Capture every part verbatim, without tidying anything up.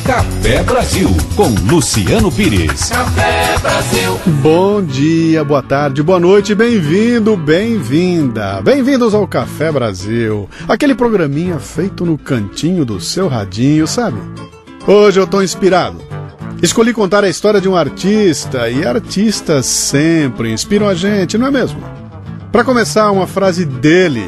Café Brasil, com Luciano Pires. Café Brasil. Bom dia, boa tarde, boa noite, bem-vindo, bem-vinda. Bem-vindos ao Café Brasil, aquele programinha feito no cantinho do seu radinho, sabe? Hoje eu tô inspirado. Escolhi contar a história de um artista, e artistas sempre inspiram a gente, não é mesmo? Para começar, uma frase dele.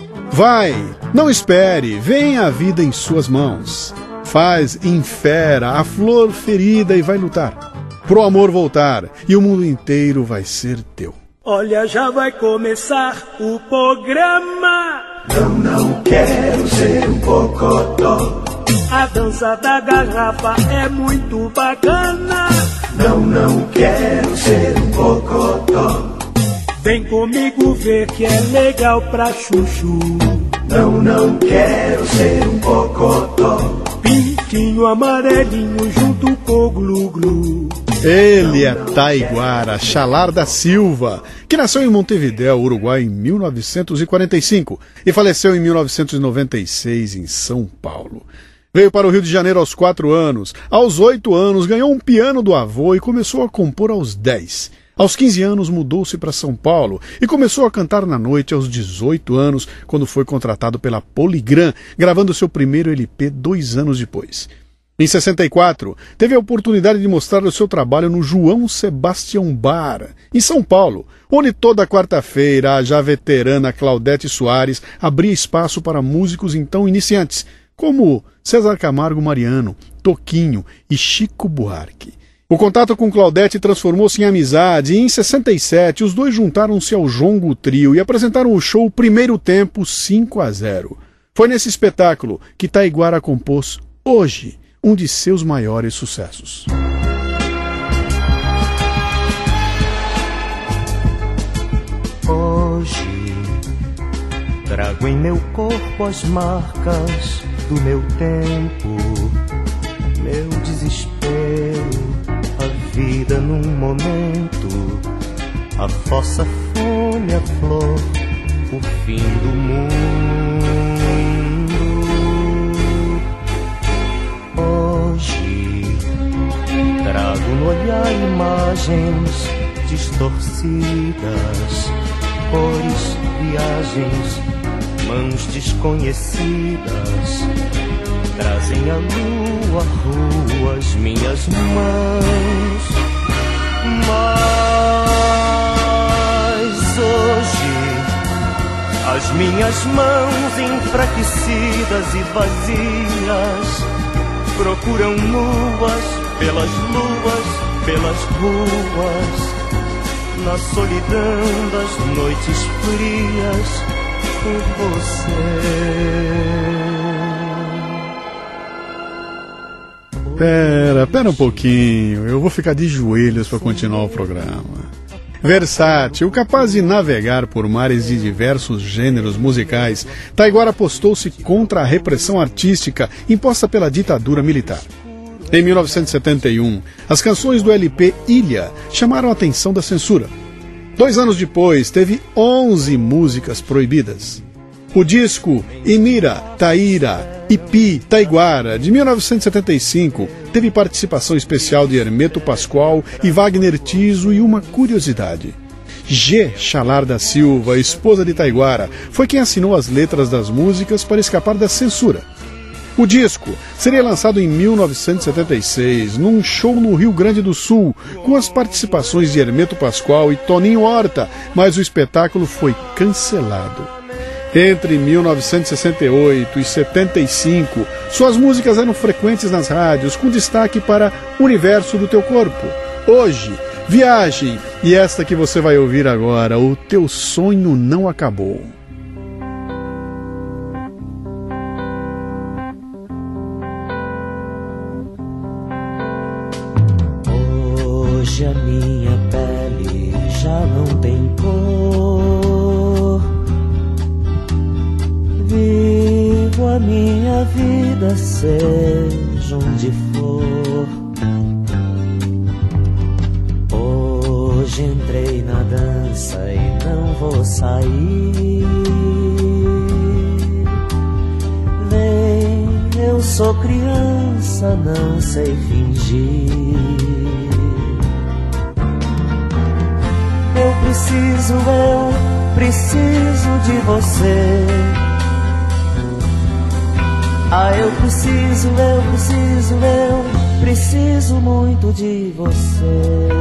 Vai, não espere, venha a vida em suas mãos. Faz, infera, a flor ferida e vai lutar. Pro amor voltar, e o mundo inteiro vai ser teu. Olha, já vai começar o programa. Não, não quero ser um cocotó. A dança da garrafa é muito bacana. Não, não quero ser um cocotó. Vem comigo ver que é legal pra chuchu. Não, não quero ser um cocotó. Pintinho amarelinho junto com o glu-glu. Ele é Taiguara Xalar da Silva, que nasceu em Montevidéu, Uruguai, em mil novecentos e quarenta e cinco e faleceu em mil novecentos e noventa e seis em São Paulo. Veio para o Rio de Janeiro aos quatro anos. Aos oito anos, ganhou um piano do avô e começou a compor aos dez. Aos quinze anos, mudou-se para São Paulo e começou a cantar na noite aos dezoito anos, quando foi contratado pela Polygram, gravando seu primeiro L P dois anos depois. Em sessenta e quatro, teve a oportunidade de mostrar o seu trabalho no João Sebastião Bar, em São Paulo, onde toda quarta-feira a já veterana Claudete Soares abria espaço para músicos então iniciantes, como César Camargo Mariano, Toquinho e Chico Buarque. O contato com Claudete transformou-se em amizade e em sessenta e sete os dois juntaram-se ao Jongo Trio e apresentaram o show Primeiro Tempo cinco a zero. Foi nesse espetáculo que Taiguara compôs Hoje, um de seus maiores sucessos. Hoje trago em meu corpo as marcas do meu tempo, meu desespero, a vida num momento, a fossa fome, a flor, o fim do mundo. Hoje trago no olhar imagens distorcidas, cores, viagens, mãos desconhecidas trazem a lua, rua, as minhas mãos. Mas hoje as minhas mãos enfraquecidas e vazias procuram nuas pelas luas, pelas ruas, na solidão das noites frias por você. Pera, pera um pouquinho, eu vou ficar de joelhos para continuar o programa. Versátil, capaz de navegar por mares de diversos gêneros musicais, Taiguara postou-se contra a repressão artística imposta pela ditadura militar. Em mil novecentos e setenta e um, as canções do L P Ilha chamaram a atenção da censura. Dois anos depois, teve onze músicas proibidas. O disco Imira, Taíra, Ipi, Taiguara, de mil novecentos e setenta e cinco, teve participação especial de Hermeto Pascoal e Wagner Tiso, e uma curiosidade. G. Xalar da Silva, esposa de Taiguara, foi quem assinou as letras das músicas para escapar da censura. O disco seria lançado em mil novecentos e setenta e seis, num show no Rio Grande do Sul, com as participações de Hermeto Pascoal e Toninho Horta, mas o espetáculo foi cancelado. Entre mil novecentos e sessenta e oito e setenta e cinco, suas músicas eram frequentes nas rádios, com destaque para Universo do Teu Corpo, Hoje, Viagem e esta que você vai ouvir agora, O Teu Sonho Não Acabou. Hoje a minha pele já não tem cor. Vivo a minha vida, seja onde for. Hoje entrei na dança e não vou sair. Vem, eu sou sou criança, não sei fingir. Eu preciso, eu preciso de você. Ah, eu preciso, eu preciso, eu preciso muito de você.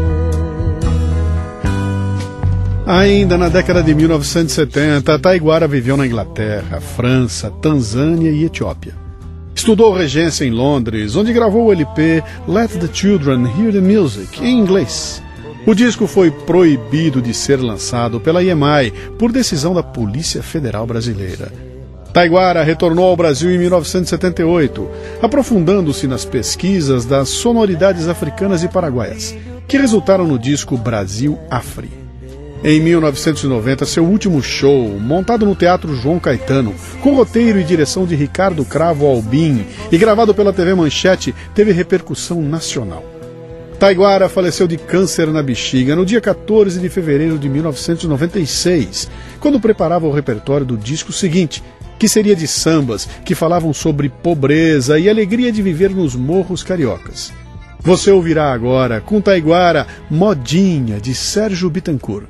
Ainda na década de mil novecentos e setenta, Taiguara viveu na Inglaterra, França, Tanzânia e Etiópia. Estudou regência em Londres, onde gravou o L P Let the Children Hear the Music, em inglês. O disco foi proibido de ser lançado pela E M I por decisão da Polícia Federal Brasileira. Taiguara retornou ao Brasil em mil novecentos e setenta e oito, aprofundando-se nas pesquisas das sonoridades africanas e paraguaias, que resultaram no disco Brasil Afri. Em mil novecentos e noventa, seu último show, montado no Teatro João Caetano, com roteiro e direção de Ricardo Cravo Albim e gravado pela T V Manchete, teve repercussão nacional. Taiguara faleceu de câncer na bexiga no dia quatorze de fevereiro de mil novecentos e noventa e seis, quando preparava o repertório do disco seguinte, que seria de sambas que falavam sobre pobreza e alegria de viver nos morros cariocas. Você ouvirá agora, com Taiguara, Modinha, de Sérgio Bittencourt.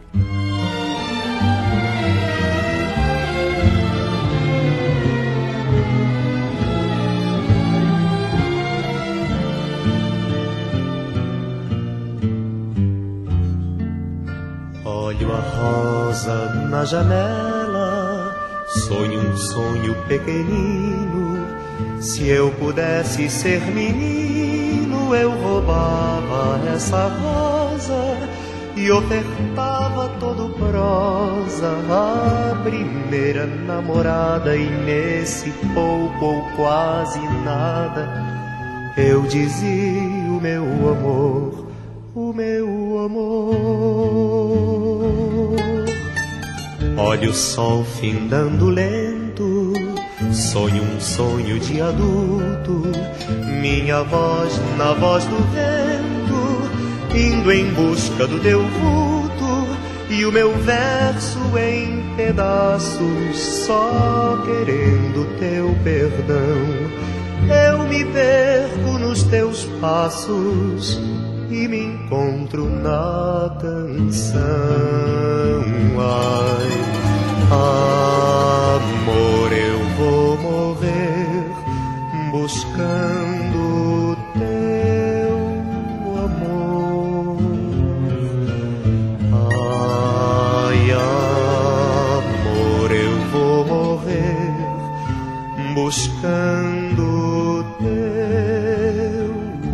Olho a rosa na janela, sonho um sonho pequenino. Se eu pudesse ser menino, eu roubava essa rosa e ofertava todo prosa à primeira namorada. E nesse pouco ou quase nada eu dizia o meu amor, o meu amor. Olha o sol findando lento, sonho um sonho de adulto, minha voz na voz do vento, indo em busca do teu vulto, e o meu verso em pedaços, só querendo teu perdão. Eu me perco nos teus passos e me encontro na canção. Ai, amor, eu vou morrer buscando teu amor. Ai, amor, eu vou morrer buscando teu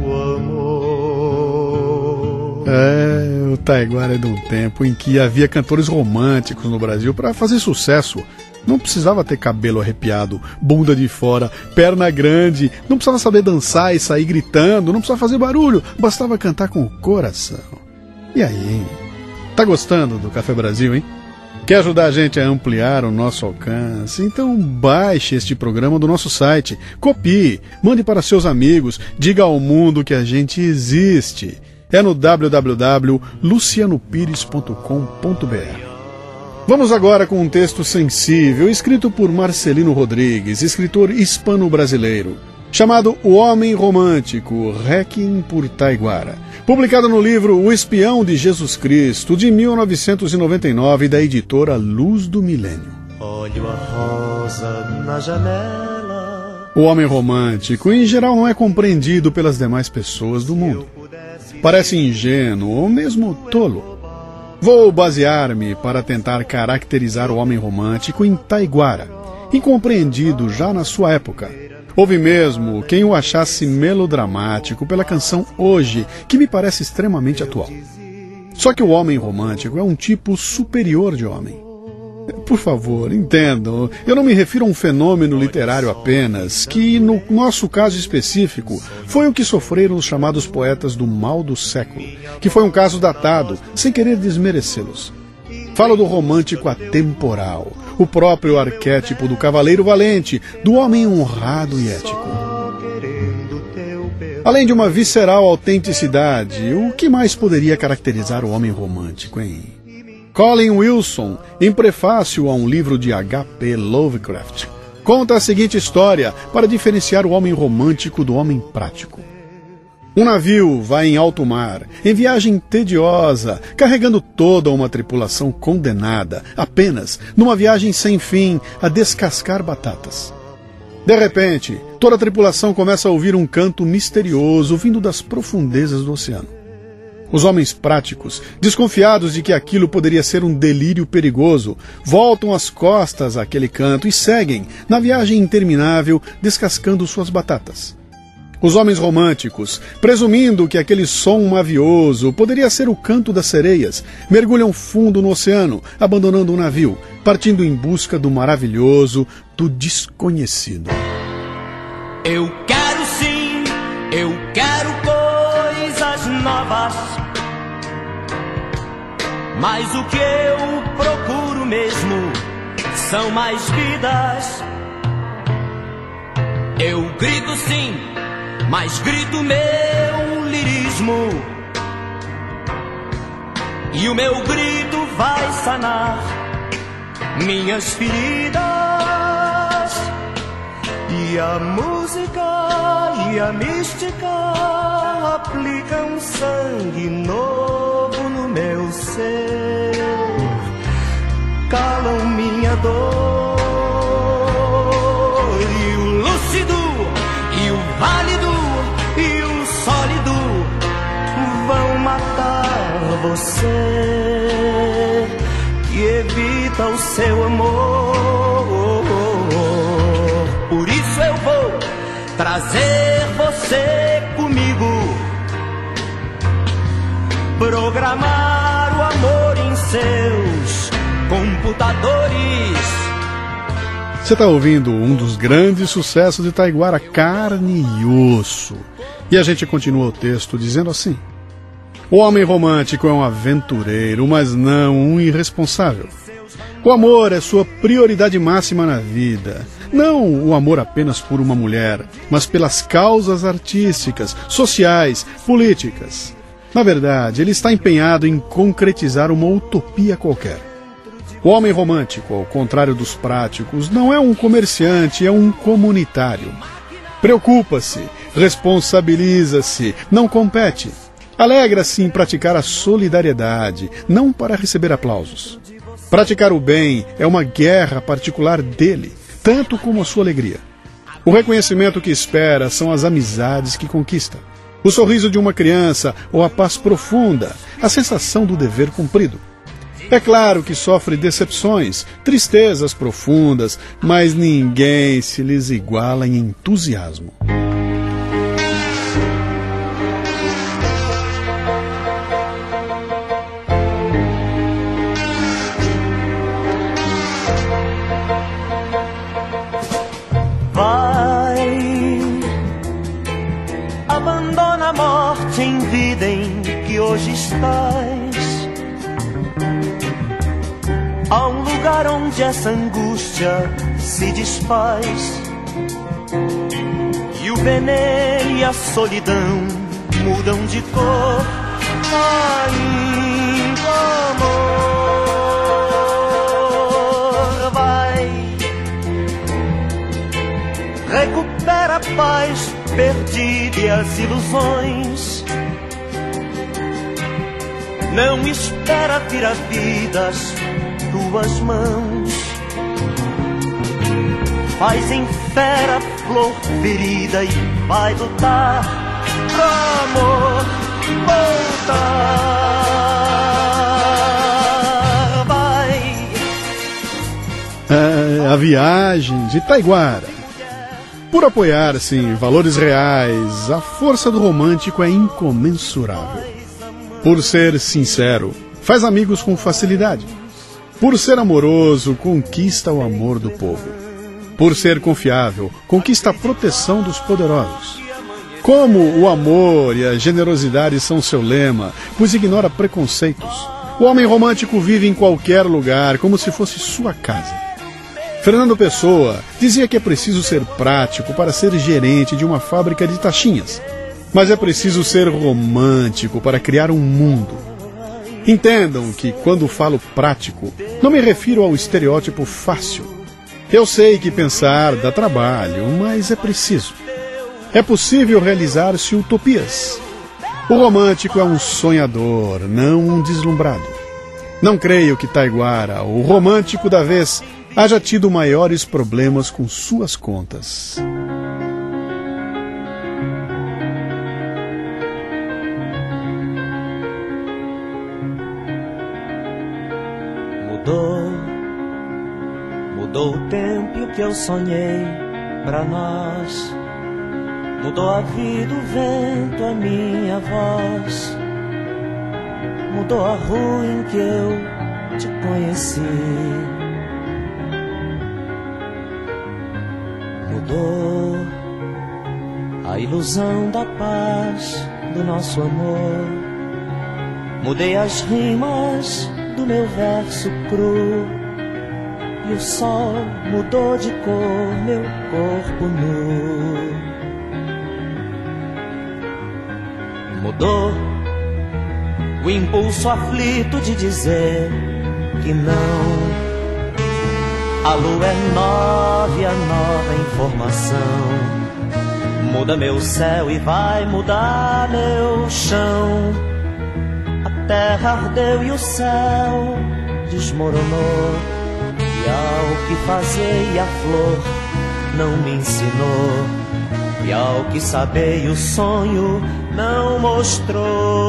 amor. É, o Taiguara é de um tempo em que havia cantores românticos no Brasil para fazer sucesso. Não precisava ter cabelo arrepiado, bunda de fora, perna grande, não precisava saber dançar e sair gritando, não precisava fazer barulho, bastava cantar com o coração. E aí, hein? Tá gostando do Café Brasil, hein? Quer ajudar a gente a ampliar o nosso alcance? Então baixe este programa do nosso site, copie, mande para seus amigos, diga ao mundo que a gente existe. É no w w w ponto luciano pires ponto com ponto b r. Vamos agora com um texto sensível, escrito por Marcelino Rodrigues, escritor hispano-brasileiro, chamado O Homem Romântico, Requiem por Taiguara, publicado no livro O Espião de Jesus Cristo, de mil novecentos e noventa e nove, da editora Luz do Milênio. Olho a rosa na janela. O homem romântico, em geral, não é compreendido pelas demais pessoas do mundo. Parece ingênuo ou mesmo tolo. Vou basear-me para tentar caracterizar o homem romântico em Taiguara, incompreendido já na sua época. Houve mesmo quem o achasse melodramático pela canção Hoje, que me parece extremamente atual. Só que o homem romântico é um tipo superior de homem. Por favor, entendam, eu não me refiro a um fenômeno literário apenas, que, no nosso caso específico, foi o que sofreram os chamados poetas do mal do século, que foi um caso datado, sem querer desmerecê-los. Falo do romântico atemporal, o próprio arquétipo do cavaleiro valente, do homem honrado e ético. Além de uma visceral autenticidade, o que mais poderia caracterizar o homem romântico, hein? Colin Wilson, em prefácio a um livro de H P Lovecraft, conta a seguinte história para diferenciar o homem romântico do homem prático. Um navio vai em alto mar, em viagem tediosa, carregando toda uma tripulação condenada, apenas numa viagem sem fim a descascar batatas. De repente, toda a tripulação começa a ouvir um canto misterioso vindo das profundezas do oceano. Os homens práticos, desconfiados de que aquilo poderia ser um delírio perigoso, voltam as costas àquele canto e seguem, na viagem interminável, descascando suas batatas. Os homens românticos, presumindo que aquele som mavioso poderia ser o canto das sereias, mergulham fundo no oceano, abandonando o navio, partindo em busca do maravilhoso, do desconhecido. Eu quero sim, eu quero coisas novas, mas o que eu procuro mesmo são mais vidas. Eu grito sim, mas grito meu lirismo, e o meu grito vai sanar minhas feridas. E a música e a mística aplicam sangue novo no meu ser, calam minha dor, e o lúcido e o válido e o sólido vão matar você, que evita o seu amor. Por isso eu vou trazer você comigo, programar o amor em seus computadores. Você está ouvindo um dos grandes sucessos de Taiguara, Carne e Osso. E a gente continua o texto dizendo assim: o homem romântico é um aventureiro, mas não um irresponsável. O amor é sua prioridade máxima na vida. Não o amor apenas por uma mulher, mas pelas causas artísticas, sociais, políticas. Na verdade, ele está empenhado em concretizar uma utopia qualquer. O homem romântico, ao contrário dos práticos, não é um comerciante, é um comunitário. Preocupa-se, responsabiliza-se, não compete. Alegra-se em praticar a solidariedade, não para receber aplausos. Praticar o bem é uma guerra particular dele, tanto como a sua alegria. O reconhecimento que espera são as amizades que conquista. O sorriso de uma criança ou a paz profunda, a sensação do dever cumprido. É claro que sofre decepções, tristezas profundas, mas ninguém se lhes iguala em entusiasmo. Abandona a morte em vida em que hoje estás, a um lugar onde essa angústia se desfaz, e o veneno e a solidão mudam de cor. Ainda amor, vai, recupera a paz perdida e as ilusões. Não espera vir a vida às tuas mãos. Faz em fera a flor ferida e vai lutar pro amor voltar. Vai. É, a viagem de Taiguara. Por apoiar-se em valores reais, a força do romântico é incomensurável. Por ser sincero, faz amigos com facilidade. Por ser amoroso, conquista o amor do povo. Por ser confiável, conquista a proteção dos poderosos. Como o amor e a generosidade são seu lema, pois ignora preconceitos, o homem romântico vive em qualquer lugar, como se fosse sua casa. Fernando Pessoa dizia que é preciso ser prático para ser gerente de uma fábrica de taxinhas, mas é preciso ser romântico para criar um mundo. Entendam que, quando falo prático, não me refiro ao estereótipo fácil. Eu sei que pensar dá trabalho, mas é preciso. É possível realizar-se utopias. O romântico é um sonhador, não um deslumbrado. Não creio que Taiguara, o romântico da vez, haja tido maiores problemas com suas contas. Mudou, mudou o tempo que eu sonhei pra nós. Mudou a vida, o vento, a minha voz. Mudou a rua em que eu te conheci. Mudou a ilusão da paz do nosso amor. Mudei as rimas do meu verso cru. E o sol mudou de cor, meu corpo nu. Mudou o impulso aflito de dizer que não. A lua é nova e a nova informação muda meu céu e vai mudar meu chão. A terra ardeu e o céu desmoronou. E ao que fazer a flor não me ensinou. E ao que saber o sonho não mostrou.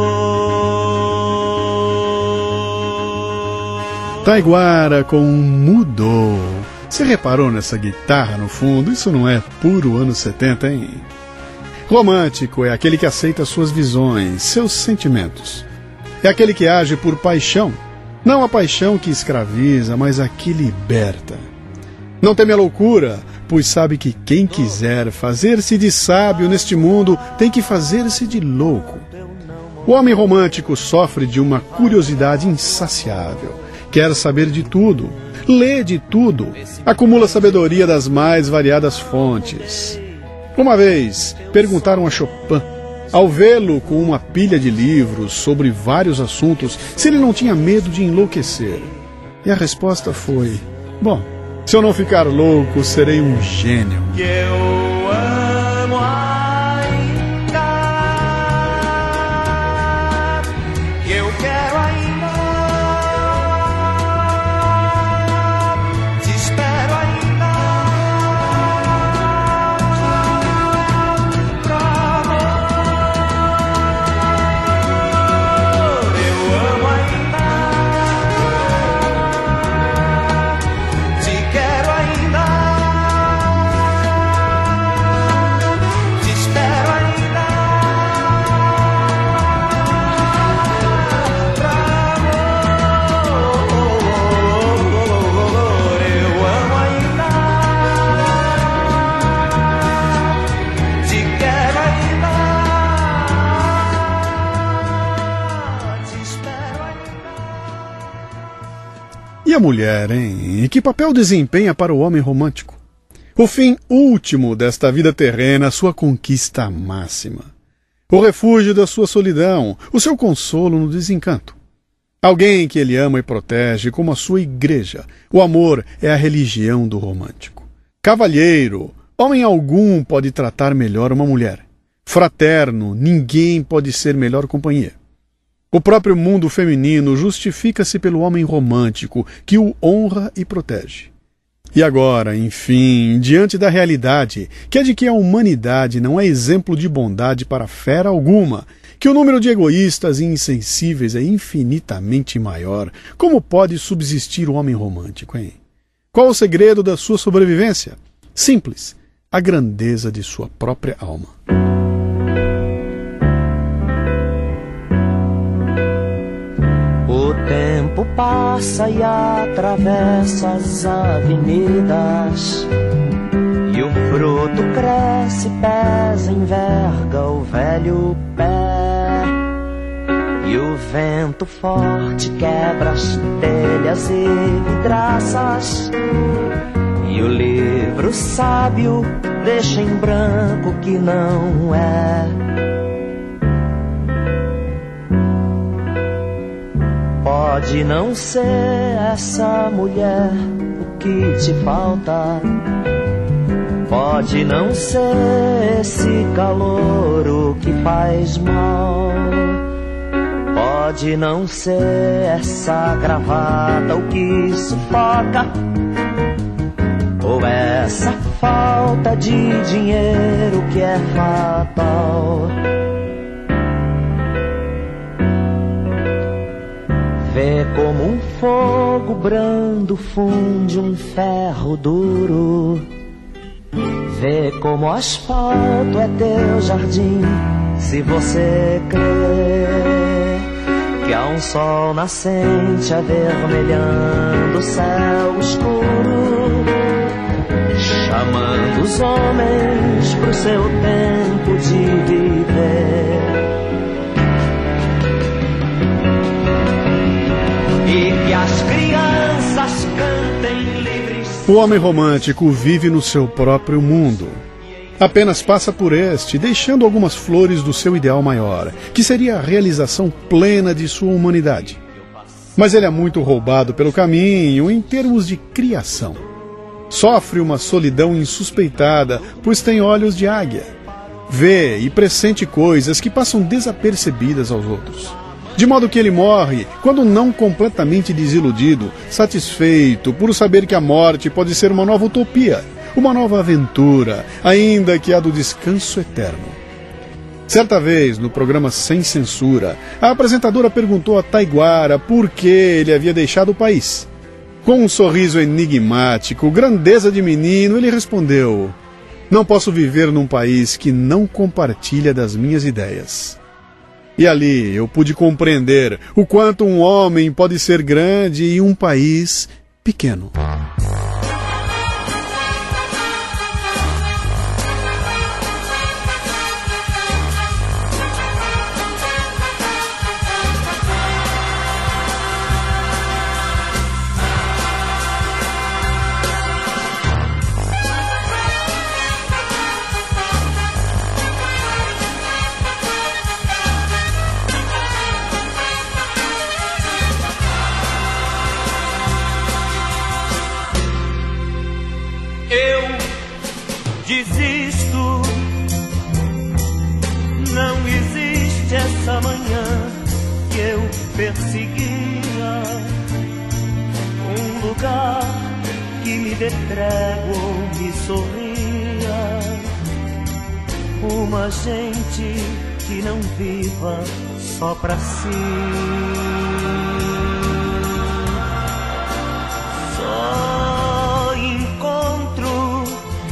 Taiguara com Mudou. Você reparou nessa guitarra no fundo? Isso não é puro anos setenta, hein? Romântico é aquele que aceita suas visões, seus sentimentos. É aquele que age por paixão. Não a paixão que escraviza, mas a que liberta. Não teme a loucura, pois sabe que quem quiser fazer-se de sábio neste mundo tem que fazer-se de louco. O homem romântico sofre de uma curiosidade insaciável. Quer saber de tudo, lê de tudo, acumula sabedoria das mais variadas fontes. Uma vez, perguntaram a Chopin, ao vê-lo com uma pilha de livros sobre vários assuntos, se ele não tinha medo de enlouquecer. E a resposta foi: bom, se eu não ficar louco, serei um gênio. Eu amo ainda, eu quero ainda, te espero ainda, pra amor. Eu amo ainda, te quero ainda, te espero ainda, pra amor. Eu amo ainda, te quero ainda, te espero ainda. E a mulher, hein? E que papel desempenha para o homem romântico? O fim último desta vida terrena, sua conquista máxima. O refúgio da sua solidão, o seu consolo no desencanto. Alguém que ele ama e protege como a sua igreja. O amor é a religião do romântico. Cavalheiro, homem algum pode tratar melhor uma mulher. Fraterno, ninguém pode ser melhor companhia. O próprio mundo feminino justifica-se pelo homem romântico, que o honra e protege. E agora, enfim, diante da realidade, que é de que a humanidade não é exemplo de bondade para fera alguma, que o número de egoístas e insensíveis é infinitamente maior, como pode subsistir o homem romântico, hein? Qual o segredo da sua sobrevivência? Simples, a grandeza de sua própria alma. O tempo passa e atravessa as avenidas, e o fruto cresce, pesa, enverga o velho pé, e o vento forte quebra as telhas e vidraças, e o livro sábio deixa em branco o que não é. Pode não ser essa mulher o que te falta. Pode não ser esse calor o que faz mal. Pode não ser essa gravata o que sufoca, ou essa falta de dinheiro que é fatal. Vê como um fogo brando funde um ferro duro. Vê como o asfalto é teu jardim, se você crer que há um sol nascente avermelhando o céu escuro, chamando os homens pro seu tempo de viver. E que as crianças cantem livres. O homem romântico vive no seu próprio mundo. Apenas passa por este, deixando algumas flores do seu ideal maior, que seria a realização plena de sua humanidade. Mas ele é muito roubado pelo caminho em termos de criação. Sofre uma solidão insuspeitada, pois tem olhos de águia. Vê e pressente coisas que passam desapercebidas aos outros. De modo que ele morre, quando não completamente desiludido, satisfeito por saber que a morte pode ser uma nova utopia, uma nova aventura, ainda que a do descanso eterno. Certa vez, no programa Sem Censura, a apresentadora perguntou a Taiguara por que ele havia deixado o país. Com um sorriso enigmático, grandeza de menino, ele respondeu: "Não posso viver num país que não compartilha das minhas ideias." E ali eu pude compreender o quanto um homem pode ser grande e um país pequeno. Desisto, não existe essa manhã que eu perseguia, um lugar que me dê trégua ou me sorria, uma gente que não viva só pra si. Só encontro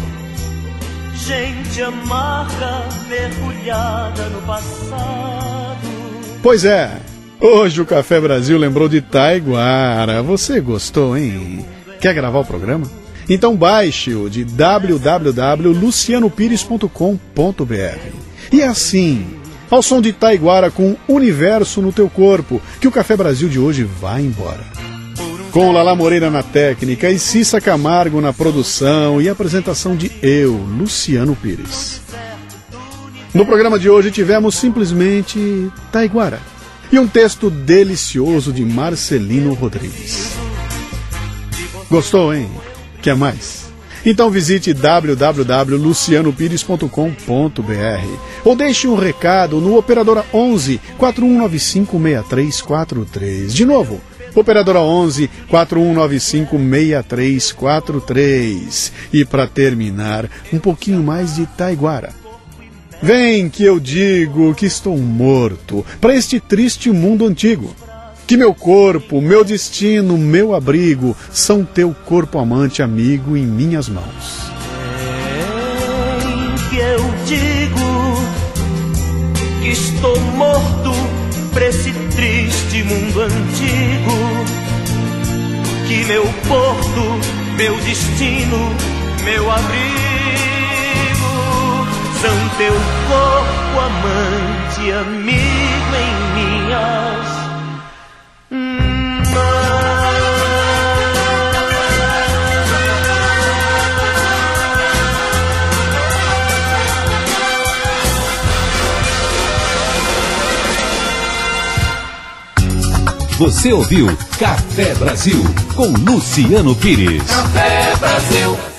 gente amarga, mergulhada no passado. Pois é, hoje o Café Brasil lembrou de Taiguara. Você gostou, hein? Quer gravar o programa? Então baixe-o de w w w ponto luciano pires ponto com ponto b r. E assim, ao som de Taiguara com Universo no Teu Corpo, que o Café Brasil de hoje vai embora. Com Lala Moreira na técnica e Cissa Camargo na produção e apresentação de eu, Luciano Pires. No programa de hoje tivemos simplesmente Taiguara e um texto delicioso de Marcelino Rodrigues. Gostou, hein? Quer mais? Então visite w w w ponto luciano pires ponto com ponto b r ou deixe um recado no Operadora onze, quatro um nove cinco, seis três quatro três. De novo, Operadora onze, quatro um nove cinco, seis três quatro três. E para terminar, um pouquinho mais de Taiguara. Vem que eu digo que estou morto para este triste mundo antigo. Que meu corpo, meu destino, meu abrigo são teu corpo amante amigo em minhas mãos. Vem que eu digo que estou morto pra esse triste mundo antigo, que meu porto, meu destino, meu abrigo são teu corpo amante, amigo em minhas Você ouviu Café Brasil com Luciano Pires. Café Brasil.